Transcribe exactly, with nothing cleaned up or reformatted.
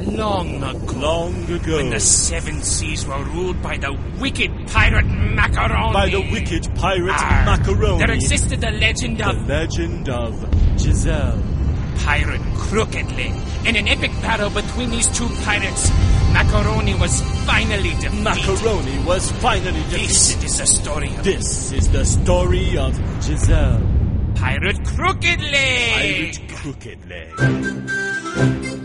long ago. Long ago. When the seven seas were ruled by the wicked pirate Macaroni. By the wicked pirate Arr, Macaroni. There existed the legend The of... legend of Giselle. Pirate Crooked Leg. In an epic battle between these two pirates, Macaroni was finally defeated. Macaroni was finally defeated. This is the story of... This is the story of Giselle. Pirate Crooked Leg. Pirate Crooked Leg.